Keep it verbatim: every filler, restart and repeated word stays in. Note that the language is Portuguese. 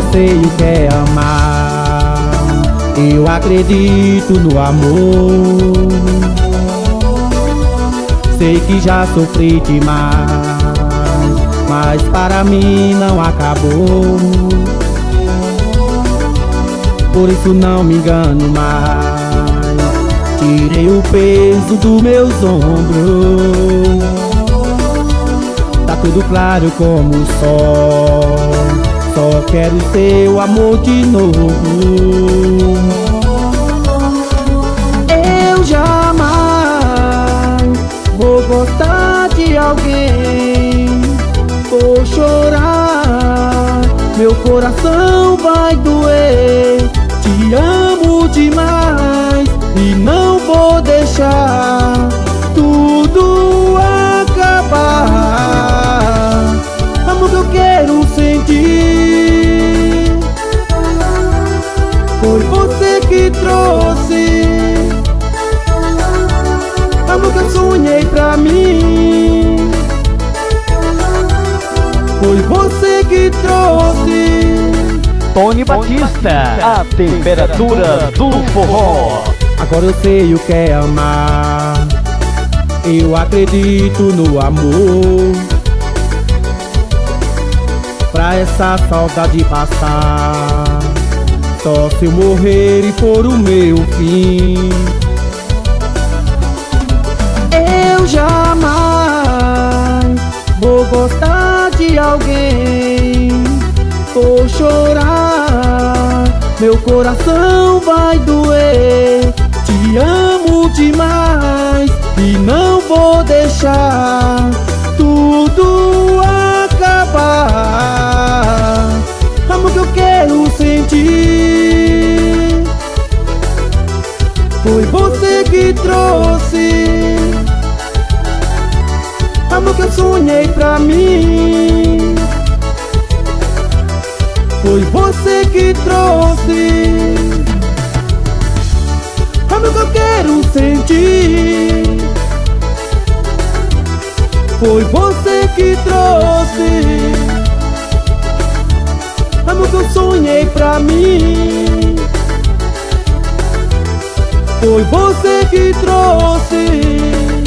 sei o que é amar. Eu acredito no amor. Sei que já sofri demais, mas para mim não acabou. Por isso não me engano mais. Tirei o peso dos meus ombros. Tá tudo claro como o sol. Só quero seu amor de novo. Eu jamais vou gostar de alguém. Vou chorar, meu coração vai doer. Te amo demais e não vou deixar tudo acabar. Amor que eu quero sentir, foi você que trouxe. Amor que eu sonhei pra mim, foi você que trouxe. Tony Batista, a temperatura do forró. Agora eu sei o que é amar. Eu acredito no amor. Pra essa saudade passar, só se eu morrer e for o meu fim. Eu jamais vou gostar de alguém. Vou chorar, meu coração vai doer. Te amo demais e não vou deixar tudo acabar. Amor que eu quero sentir, foi você que trouxe. Amor que eu sonhei pra mim, foi você que trouxe. Amor que eu quero sentir, foi você que trouxe. Amor que eu sonhei pra mim, foi você que trouxe.